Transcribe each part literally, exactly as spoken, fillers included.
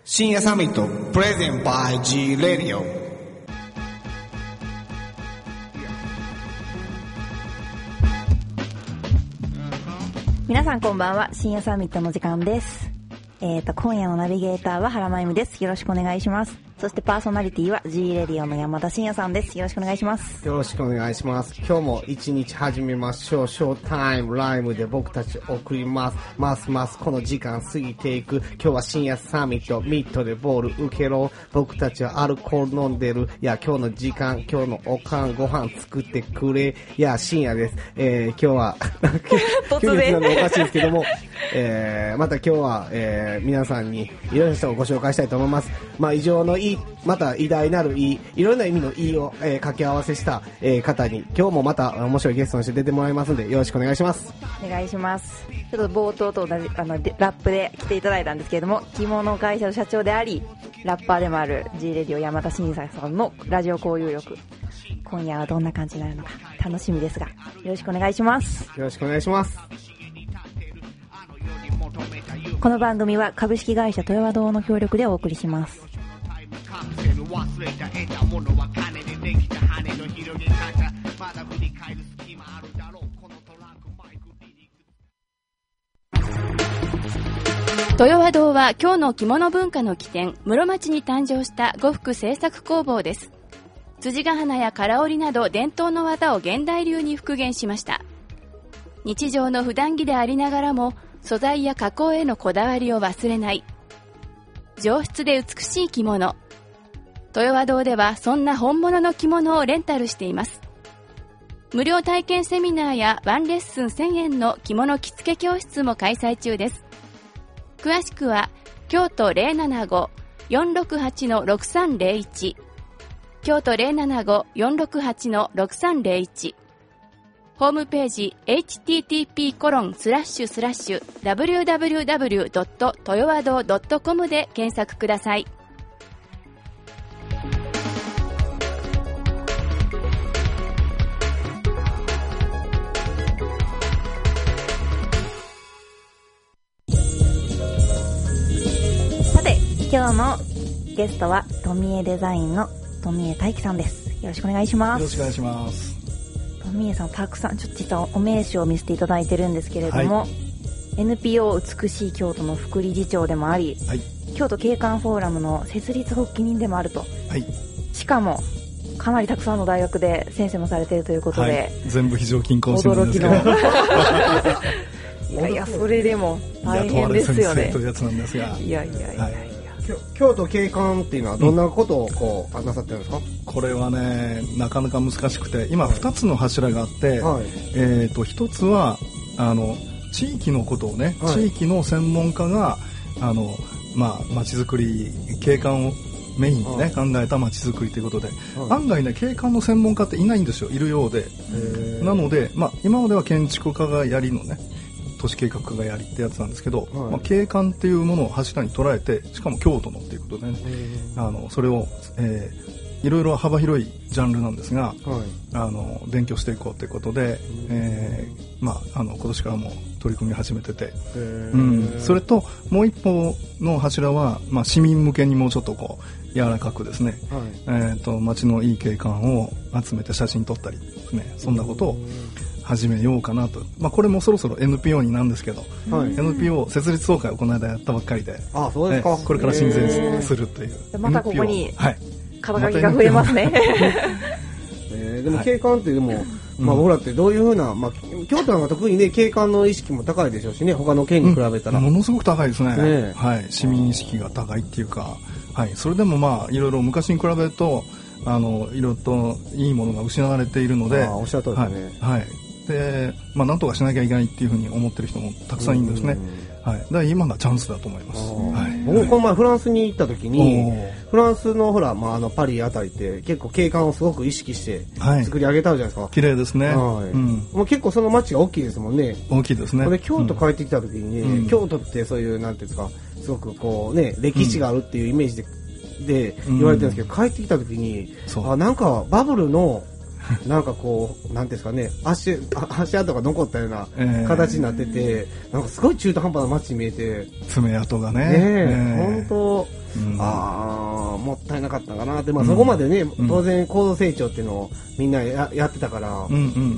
深夜サミットプレゼンバイ G レディオ。 皆さんこんばんは。深夜サミットの時間です。えーと今夜のナビゲーターは原真由美です。よろしくお願いします。そしてパーソナリティは G レディオの山田真也さんです。よろしくお願いします。 よろしくお願いします。今日も一日始めましょう。ショータイムライムで僕たち送ります。ますますこの時間過ぎていく。今日は深夜サミット、ミットでボール受けろ。僕たちはアルコール飲んでる。いや今日の時間、今日のおかんご飯作ってくれ。いや深夜です。えー、今日は突然なのおかしいですけども、えー、また今日は、えー、皆さんにいろんな人をご紹介したいと思います。まあ以上のいい、また偉大なるいい、いろんな意味のいいを、えー、掛け合わせした、えー、方に今日もまた面白いゲストとして出てもらいますのでよろしくお願いします。 お願いします。ちょっと冒頭と同じあのラップで来ていただいたんですけれども、着物会社の社長でありラッパーでもある G レディオ山田真也さんのラジオ交友録、今夜はどんな感じになるのか楽しみですが、よろしくお願いします。 よろしくお願いします。 この番組は株式会社豊和堂の協力でお送りします。 豊和堂は今日の着物文化の起点、室町に誕生した呉服製作工房です。辻ヶ花や唐織など伝統の技を現代流に復元しました。日常の普段着でありながらも素材や加工へのこだわりを忘れない上質で美しい着物。豊和堂ではそんな本物の着物をレンタルしています。無料体験セミナーやワンレッスンせんえんの着物着付け教室も開催中です。詳しくは京都 ゼロななご よんろくはち ろくさんゼロいち 京都 ゼロななご よんろくはち ろくさんゼロいち、ホームページ エイチティーティーピーコロンスラッシュスラッシュダブリューダブリューダブリュードット豊和堂ドットコム で検索ください。 さて今日のゲストは富江デザインの富江大樹さんです。よろしくお願いします。 よろしくお願いします。 富江さんたくさんちょっと実はお名刺を見せていただいてるんですけれども、はい、エヌピーオー 美しい京都の副理事長でもあり、はい、京都景観フォーラムの設立発起人でもあると、はい、しかもかなりたくさんの大学で先生もされているということで、はい、 全部非常勤講師なんですけど驚きのいやいやそれでも大変ですよね。 というやつなんですが、 いやいやいやいや、はい、 京都景観っていうのはどんなことをこう、うん、なさってるんですか？ これはねなかなか難しくて、今ふたつの柱があって、はい、えー、とひとつはあの地域のことをね、はい、地域の専門家があの、まあ、街づくり景観をメインに、ね、考えた街づくりということで、はい、案外ね景観の専門家っていないんですよ。いるようで、なので、まあ、今までは建築家がやりのね都市計画家がやりってやつなんですけど、はい、まあ、景観っていうものを柱に捉えて、しかも京都のっていうことでね、あのそれを、えー、いろいろ幅広いジャンルなんですが、はい、あの勉強していこうということで、えーまあ、あの今年からも取り組み始めてて、うん、それともう一方の柱は、まあ、市民向けにもうちょっとこう柔らかくですね、はい、えー、と街のいい景観を集めて写真撮ったりですね、そんなことを始めようかなと。まあ、これもそろそろ エヌピーオー になるんですけど、はい、エヌピーオー 設立総会をこの間やったばっかりで、 あ、そうですか。 これから親善するという、 またここに肩書きが増えますね、 えー、でも景観ってでも、はい、まあ、僕らってどういうふうな、まあ、京都なんか特にね景観の意識も高いでしょうしね、他の県に比べたら、 うん、ものすごく高いですね、ね、はい、市民意識が高いっていうか、はい、それでもまあいろいろ昔に比べるとあのいろいろといいものが失われているので、 あ、おっしゃる通りですね、 はいはい、で、まあ、なんとかしなきゃいけないっていうふうに思ってる人もたくさんいるんですね、はい、だから今がチャンスだと思います、はい、 僕この前フランスに行った時に、フランスのほら、まあ、あのパリあたりって結構景観をすごく意識して作り上げたじゃないですか、はい、 綺麗ですね、はい、 うん、もう結構その街が大きいですもんね。 大きいですね。 これ京都帰ってきた時にね、うん、京都ってそういうなんていうんですか、すごくこうね歴史があるっていうイメージで、うん、で言われてるんですけど、帰ってきた時に、あ、なんかバブルのなんかこうなんていうんですかね、足足跡が残ったような形になってて、えー、なんかすごい中途半端な街に見えて、 爪痕がね、 ね、えー、本当、ううん、 ああ、もったいなかったかなって、まあ、そこまでね、うん、当然高度成長っていうのをみんな や, やってたから、うんうんうんうん、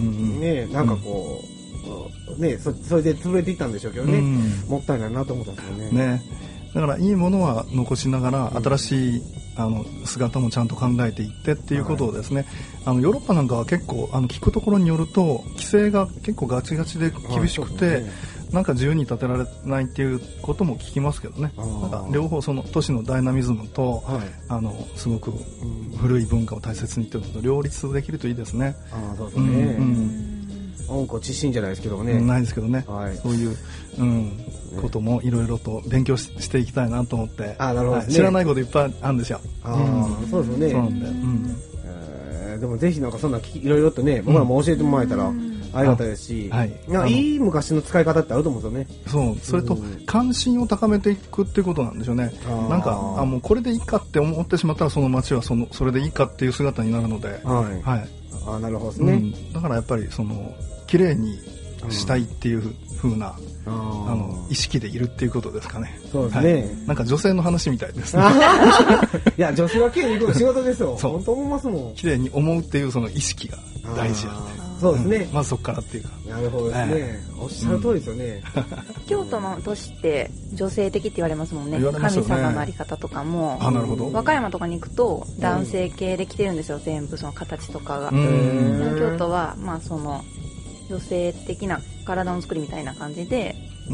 ね、なんかこう、うん、ね、そ, それで潰れていったんでしょうけどね、うん、もったいないなと思ったんですよね。 ね、だからいいものは残しながら、うん、新しいあの姿もちゃんと考えていってっていうことをですね、はい、あのヨーロッパなんかは結構あの聞くところによると規制が結構ガチガチで厳しくて、はい、なんか自由に建てられないっていうことも聞きますけどね。なんか両方その都市のダイナミズムと、はい、あのすごく古い文化を大切にっていうのと両立できるといいですね。 あ、そうですね、うんうん、温故知新じゃないですけどもね、 うん、ないですけどね、はい、そういう、うん、こともいろいろと勉強 し, していきたいなと思って、 あ、なるほど、ね、はい、 知らないこといっぱいあるんですよ。 あ、うん、そうですよね。 そうなんだよ、うん、 えー、でもぜひなんかそんないろいろとね、僕らも教えてもらえたら、うんありがたいですし、はい、いい昔の使い方ってあると思うんですよね。 そう、それと関心を高めていくっていうことなんでしょうね。なんかあもうこれでいいかって思ってしまったらその街はそのそれでいいかっていう姿になるので、はいはい、 あ、なるほどですね、うん、 だからやっぱりその綺麗にしたいっていう風な、あの意識でいるっていうことですかね。 そうですね、はい、 なんか女性の話みたいですね。 いや、女性は綺麗に行くの仕事ですよ。本当思いますもん。 綺麗に思うっていうその意識が大事やって。 そうですね、 うん、まずそこからっていうか。 なるほどですね、えー、おっしゃる通りですよね、 うん、京都の都市って女性的って言われますもん ね, ね神様のあり方とかも。 あ、なるほど。 和歌山とかに行くと男性系で来てるんですよ、うん、全部その形とかが。京都はまあその女性的な体の作りみたいな感じで、うん、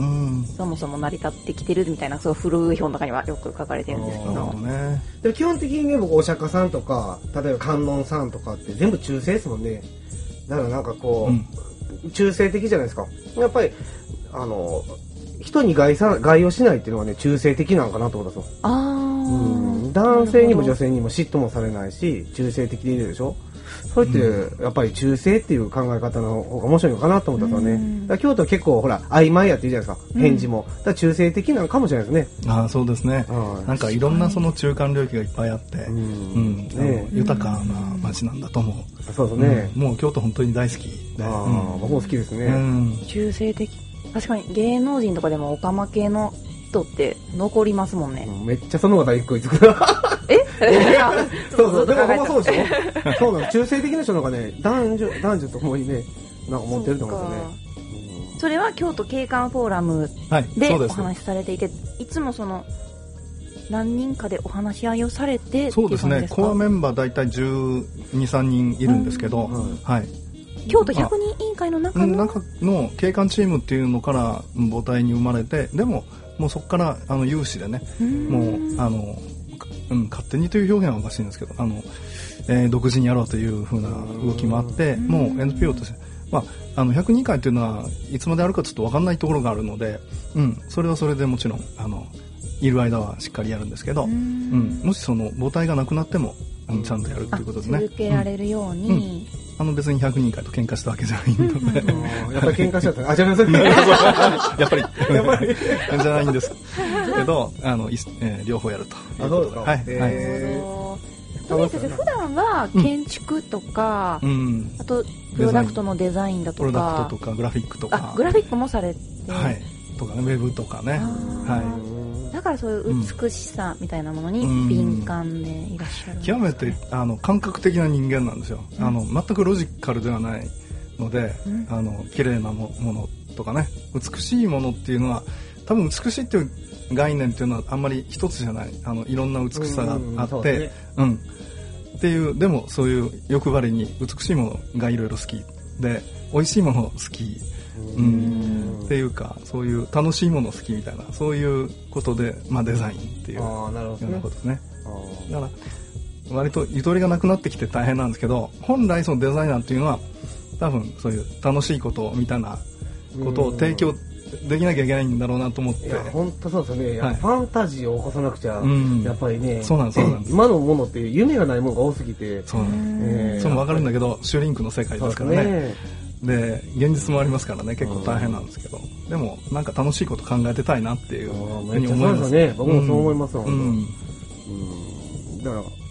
そもそも成り立ってきてるみたいな、そう古い本とかにはよく書かれてるんですけど、 ね、で基本的にね、僕お釈迦さんとか例えば観音さんとかって全部中性ですもんね。だからなんかこう、うん、中性的じゃないですか。やっぱりあの人に害さ害をしないっていうのはね、中性的なんかなと思ったんですよ。あ、うん、男性にも女性にも嫉妬もされないし中性的でいるでしょ。それって、うん、やっぱり中性っていう考え方の方が面白いのかなと思ったんですよね。だから京都は結構ほら曖昧やって言うじゃないですか、返事も。だから中性的なのかもしれないですね。 ああ、そうですね、はい、なんかいろんなその中間領域がいっぱいあって、うんうんね、豊かな街なんだと思う。 そうですね、 うん、もう京都本当に大好きで、 あ、うん、僕も好きですね、 うん、中性的。確かに芸能人とかでもオカマ系の人って残りますもんね。 めっちゃその方が一個いつくえそうそう、でもほんまそうでしょ。そうなの、中性的な人なんかね、男女男女ともにね、なんか持ってると思うんですよね。 そ, それは京都景観フォーラムでお話しされていて、はい、いつもその何人かでお話し合いをされて。 そうですね、コアメンバーだいたいじゅうに、さんにんいるんですけど、うん、はい、 京都ひゃくにん委員会の中 の, 中の景観チームっていうのから母体に生まれて、でももうそこからあの有志でね、もうあの、うん、勝手にという表現はおかしいんですけど、あの、えー、独自にやろうという風な動きもあって、もう エヌピーオー として、まあ、あのひゃくにん委員会っていうのはいつまであるかちょっと分かんないところがあるので、うん、それはそれでもちろんあのいる間はしっかりやるんですけど、うん、もしその母体がなくなってもあのちゃんとやるっていうことですね。 続けられるように、うんうん、 あの別にひゃくにん委員会と喧嘩したわけじゃないので、 やっぱり喧嘩しちゃった。あ、じゃあやっぱりやっぱりじゃないんですけど、あの、えー、両方やるということで。はい、 えー、はい。先生、普段は建築とか、うん、あとプロダクトのデザインだとか、 プロダクトとかグラフィックとか、 あ、グラフィックもされて、 はい、とかね、ウェブとかね、はい。 だからそういう美しさみたいなものに敏感でいらっしゃる、うん、 極めてあの感覚的な人間なんですよ、うん、あの全くロジカルではないので、うん、あの綺麗なものとかね、美しいものっていうのは多分美しいっていう概念っていうのはあんまり一つじゃない、あのいろんな美しさがあって、うん、うん、っていうでもそういう欲張りに美しいものがいろいろ好きで、美味しいもの好き、うん、っていうかそういう楽しいもの好きみたいな、そういうことで、まあ、デザインっていうようなことですね。だから割とゆとりがなくなってきて大変なんですけど、本来そのデザイナーっていうのは多分そういう楽しいことみたいなことを提供できなきゃいけないんだろうなと思って。いや本当そうですね、はい、ファンタジーを起こさなくちゃ、うん、やっぱりね、 そうなんです、そうなんです。 今のものって夢がないものが多すぎて、 そうなんです、えー、それも分かるんだけどシュリンクの世界ですからね。で現実もありますからね、結構大変なんですけど、うん、でもなんか楽しいこと考えてたいなっていうふうに思います。 ね、僕もそう思います、うん、本当、うんうん、だから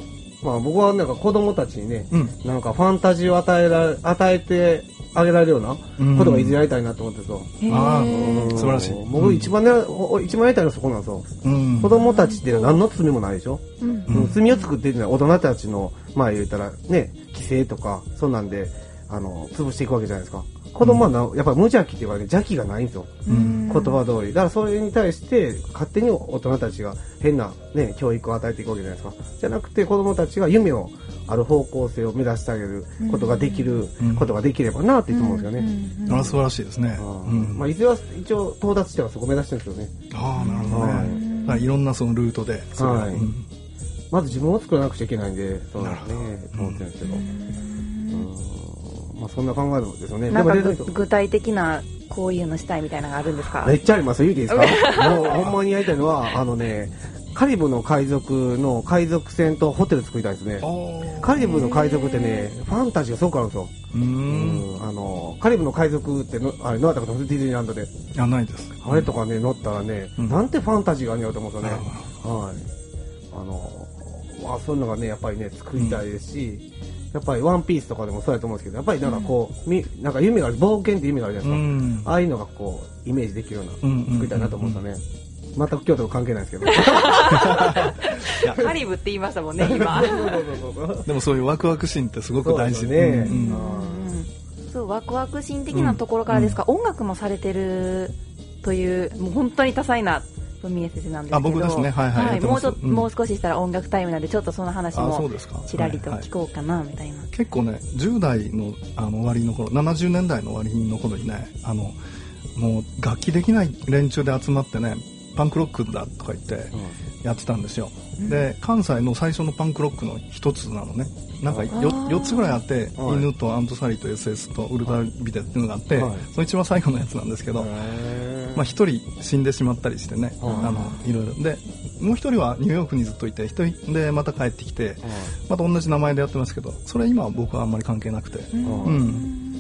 まあ僕はなんか子供たちにね、うん、なんかファンタジーを与えら与えてあげられるようなことがいずれやりたいなと思ってそう。 ああ、素晴らしい。 僕一番ね、うん、一番やりたいのはそこなんですよ。うん、子供たちって何の罪もないでしょ。うん、罪を作ってるのは大人たちのまあ言ったらね、規制とかそんなんであの潰していくわけじゃないですか。子供はな、うん、やっぱり無邪気って言われて邪気がないんですよ、うん、言葉通り。だからそれに対して勝手に大人たちが変な、ね、教育を与えていくわけじゃないですか。じゃなくて子供たちが夢をある方向性を目指してあげることができる、うん、ことができればなっていつも思うんですよね、 うんうんうん、素晴らしいですね、 うんまあ、いずれは一応到達してはそこを目指してるんですよね。 ああ、なるほどね、はい、いろんなそのルートでそれ、はいうん、 まず自分を作らなくちゃいけないんでそうですねと思ってるんですけど、まあ、そんな考えですよね。 なんか具体的なこういうのしたいみたいなのがあるんですか？ めっちゃあります。言うていいですか？もうほんまにやりたいのはあのねカリブの海賊の海賊船とホテル作りたいですね。カリブの海賊ってねファンタジーがすごくあるんですよ。うーん、あのカリブの海賊ってのあれ乗ったことディズニーランドで。 いやないです。 あれとかね乗ったらね、うん、なんてファンタジーがあるんやろと思うんですよね。はい。あのまあそういうのがねやっぱりね作りたいですし。うんやっぱりワンピースとかでもそうやと思うんですけどやっぱりなんかこう、うん、なんか夢がある冒険って夢があるじゃないですか、うん、ああいうのがこうイメージできるような、うん、作りたいなと思うんですよね、うんうん、全く京都と関係ないですけどカリブって言いましたもんね今でもそういうワクワク心ってすごく大事で、ねうん、 そうワクワク心的なところからですか、うん、音楽もされてるというもう本当に多彩な文江先生なんですけど、 あ僕ですね、はいはい、はい、 もうちょっと、うん、もう少ししたら音楽タイムなんでちょっとその話もちらりと聞こうかなみたいな、はいはい、 結構ねじゅう代のあの終わりの頃ななじゅうねんだいの終わりの頃にねあのもう楽器できない連中で集まってねパンクロックだとか言ってやってたんですよ、うん、で関西の最初のパンクロックの一つなのね。なんか 4, よっつぐらいあって、はい、犬とアントサリと エスエス とウルトラビデっていうのがあって、はい、その一番最後のやつなんですけど、まあ、一人死んでしまったりしてね、あのいろいろでもう一人はニューヨークにずっといて一人でまた帰ってきてまた同じ名前でやってますけどそれ今は僕はあんまり関係なくて、うんうん、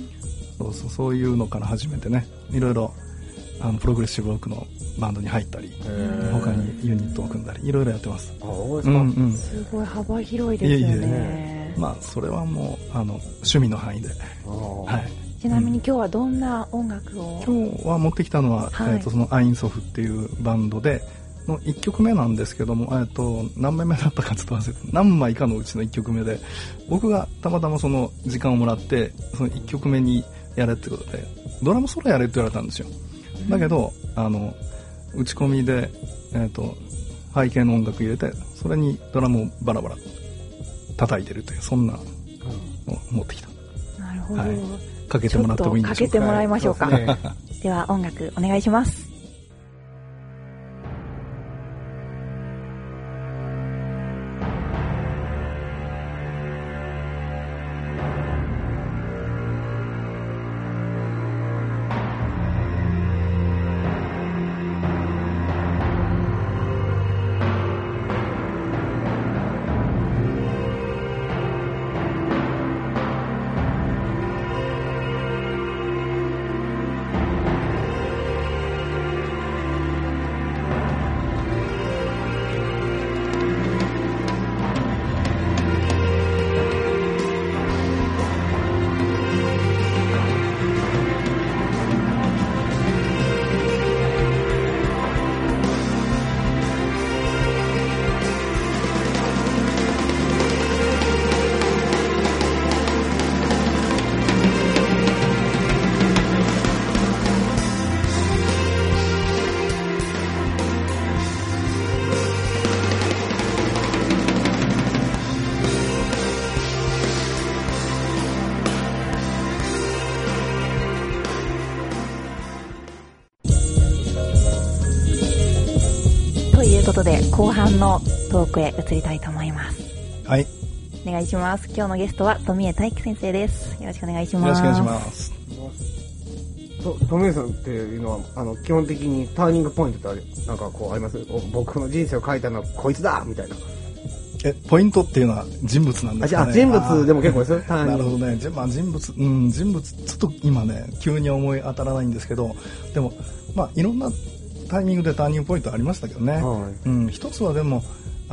そうそうそういうのから始めてねいろいろあのプログレッシブロックのバンドに入ったり他にユニットを組んだりいろいろやってます。 あそうですか、うんうん、 すごい幅広いですよね。いえいえねまあそれはもうあの趣味の範囲で、はい、 ちなみに今日はどんな音楽を、 うん、今日は持ってきたのは、はいえー、とそのアインソフっていうバンドでのいっきょくめなんですけども、えー、と何枚目だったかちょっと忘れて何枚かのうちのいっきょくめで僕がたまたまその時間をもらってそのいっきょくめにやれってことでドラムソロやれって言われたんですよ。だけどあの打ち込みで、えー、と背景の音楽入れてそれにドラムをバラバラ叩いてるというそんなのを持ってきた。 なるほど、はい、 かけてもらってもいいんでしょうか。 かけてもらいましょうか、はい、では音楽お願いします。ということで後半のトークへ移りたいと思います。 はい、 お願いします。今日のゲストは富江大樹先生です。よろしくお願いします。 よろしくお願いします。 と富江さんっていうのはあの基本的にターニングポイントってなんかこうあります？僕の人生を変えたのはこいつだみたいな。 えポイントっていうのは人物なんですかね。 あ人物でも結構ですよ。ターニングなるほどね。じゃまあ人物うん人物ちょっと今ね急に思い当たらないんですけどでもまあいろんなタイミングでターニングポイントありましたけどね、はいうん、一つはでも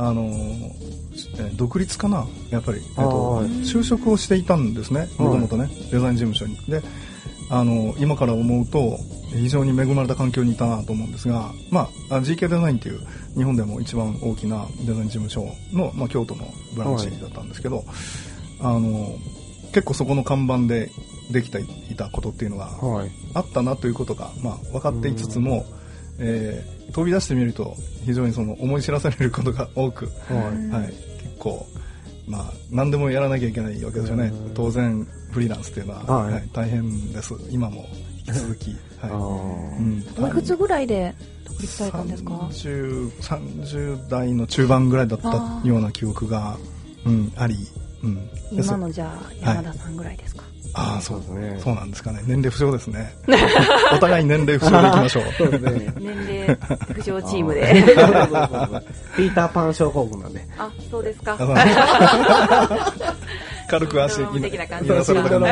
あの独立かなやっぱり、えっと、就職をしていたんですね、もともとね、デザイン事務所に。であの今から思うと非常に恵まれた環境にいたなと思うんですが、まあ、ジーケー デザインという日本でも一番大きなデザイン事務所の、まあ、京都のブランチだったんですけど、はい、あの結構そこの看板でできていたことっていうのがあったなということが、まあ、分かっていつつも、えー、飛び出してみると非常にその思い知らされることが多く、はいはい、結構、まあ、何でもやらなきゃいけないわけですよね。当然フリーランスっていうのは、はいはい、大変です。今も引き続き、はいうん、 おいくつぐらいで独立されたんですか？ さんじゅう、さんじゅう代の中盤ぐらいだったような記憶が、うん、あり、うん、 今のじゃあ山田さんぐらいですか？はい、 ああ、そうですね。そうなんですかね。年齢不詳ですね。お互い年齢不詳でいきましょう。そうですね。 年齢不詳チームで。 ピーターパン症候群なんで。 あ、そうですか。 軽く足的な感じで。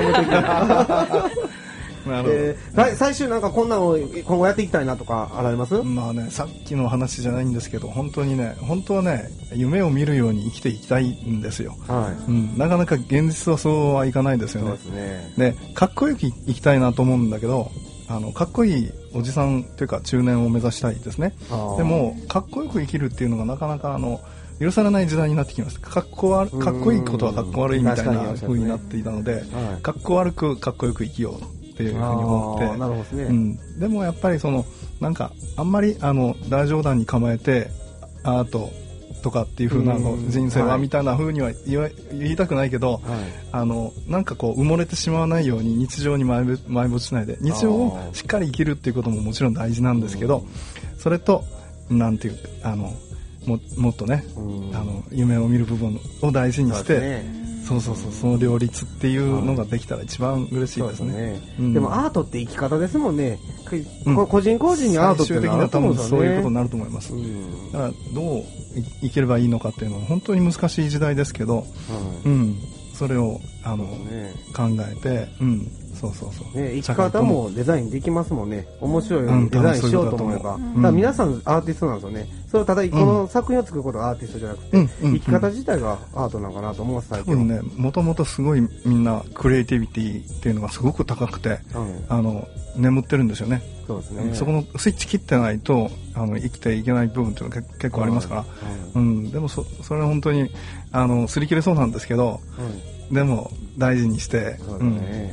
えー、最終なんかこんなの今後やっていきたいなとかあられます？ まあね、さっきの話じゃないんですけど、本当にね、本当はね、夢を見るように生きていきたいんですよ。はいうん、なかなか現実はそうはいかないですよね。そうですね。で、かっこよく生きたいなと思うんだけど、あのかっこいいおじさんというか中年を目指したいですね。でもかっこよく生きるっていうのがなかなかあの許されない時代になってきました。かっこ悪かっこいいことはかっこ悪いみたいな風になっていたので、はい、かっこ悪くかっこよく生きようっていうふうに思って、なるほどですね。うん、でもやっぱりそのなんかあんまりあの大冗談に構えてアートとかっていう風なの人生はみたいな風には言い、言いたくないけど、はい、あのなんかこう埋もれてしまわないように日常に埋没しないで日常をしっかり生きるっていうことももちろん大事なんですけど、それとなんていうあのも, もっとねあの夢を見る部分を大事にして。そうそうそう、その両立っていうのができたら一番嬉しいですね。 はい、そうですね。うん、でもアートって生き方ですもんね。うん、個人個人にアートっていうのはあると思うんですよね。 そういうことになると思います。うん、だからどう生きればいいのかっていうのは本当に難しい時代ですけど、うん、うん、それをあの、ね、考えて、うん、そうそうそう。 ね、生き方もデザインできますもんね。面白いようにデザインしようと思えば。うん、だから皆さんアーティストなんですよね。それをただこの作品を作ることがアーティストじゃなくて、うん、生き方自体がアートなのかなと思ってたけど。多分ね、 もともとすごいみんなクリエイティビティっていうのがすごく高くて、うん、あの眠ってるんですよね。そうですね。そこのスイッチ切ってないとあの生きていけない部分っていうのが結構ありますから、うんうん、でも そ, それは本当にあの擦り切れそうなんですけど、うん、でも大事にして、ねうん、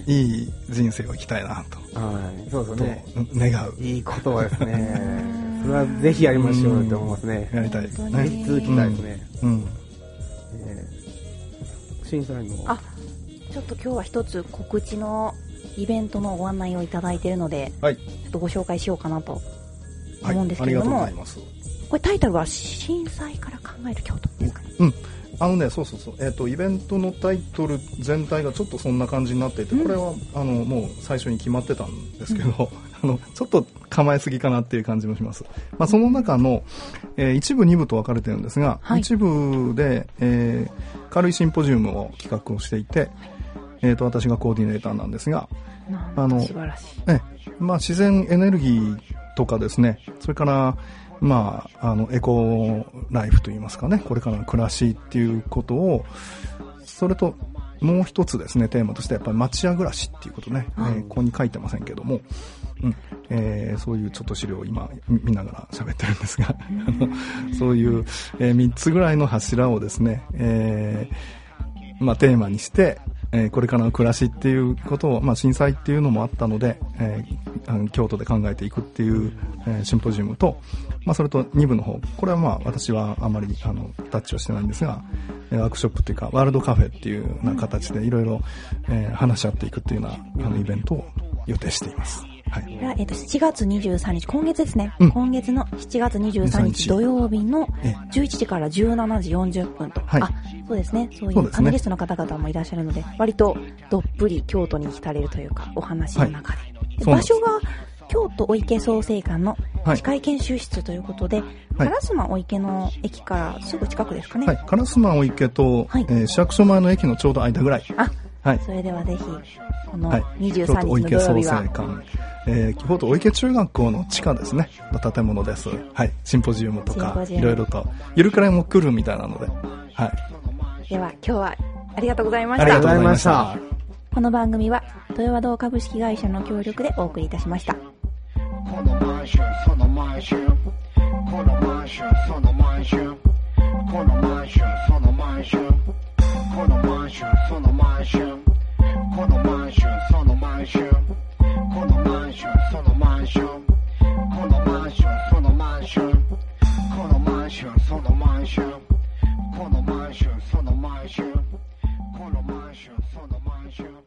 いい人生を生きたいなと、はい、そうですね、と願う。 いい言葉ですね。それはぜひやりましょうって思いますね。 やりたいですね。 続きたいですね。うんうんえー、審査員のあちょっと今日は一つ告知のイベントのご案内をいただいているので、はい、ちょっとご紹介しようかなと思うんですけれども、はい、ありがとうございます。これタイトルは震災から考える京都ですかね。 うん、あのね、そうそうそう、えっとイベントのタイトル全体がちょっとそんな感じになっていて、うん、これはあのもう最初に決まってたんですけど、うん、あのちょっと構えすぎかなっていう感じもします。まあ、その中の、えー、一部二部と分かれてるんですが、はい、一部で、えー、軽いシンポジウムを企画をしていて、えー、と私がコーディネーターなんですが、 あの素晴らしい、 えまあ、自然エネルギーとかですね、それからまあ、あのエコライフといいますかね、これからの暮らしっていうことを、それともう一つですね、テーマとしてやっぱり町屋暮らしっていうことね、うんえー、ここに書いてませんけども、うんえー、そういうちょっと資料を今見ながら喋ってるんですがそういう、えー、みっつぐらいの柱をですね、えーまあ、テーマにして、えー、これからの暮らしっていうことを、まあ、震災っていうのもあったので、えー、あの京都で考えていくっていう、えー、シンポジウムと、まあ、それとに部の方、これはまあ私はあまりあのタッチはしてないんですが、ワークショップというかワールドカフェっていうような形でいろいろ話し合っていくっていうようなあのイベントを予定しています。はい、 えっと、しちがつにじゅうさんにち、今月ですね、うん、今月のしちがつにじゅうさんにち土曜日のじゅういちじからじゅうしちじよんじゅっぷんと、はい、あ、そうですね、そういうパネリストの方々もいらっしゃるので、割とどっぷり京都に浸れるというか、お話の中で。はい、で場所が京都お池創成館の機械研修室ということで、はい、烏丸お池の駅からすぐ近くですかね。 はい、烏丸お池と、はいえー、市役所前の駅のちょうど間ぐらい。 あはい、 それではぜひこのにじゅうさんにちの土曜日は、 はい、京都お池創生館、えー、京都お池中学校の地下ですねの建物です。はい、シンポジウムとかいろいろとゆるくらいも来るみたいなので、はい、 では今日はありがとうございました。 ありがとうございました。 この番組は豊和堂株式会社の協力でお送りいたしました。この毎週その毎週、この毎週その毎週、この毎週その毎週、この毎週その毎週、この毎週その毎週、この毎週その毎週、この毎週その毎週、この毎週その毎週、この毎週その毎週、この毎週その毎週。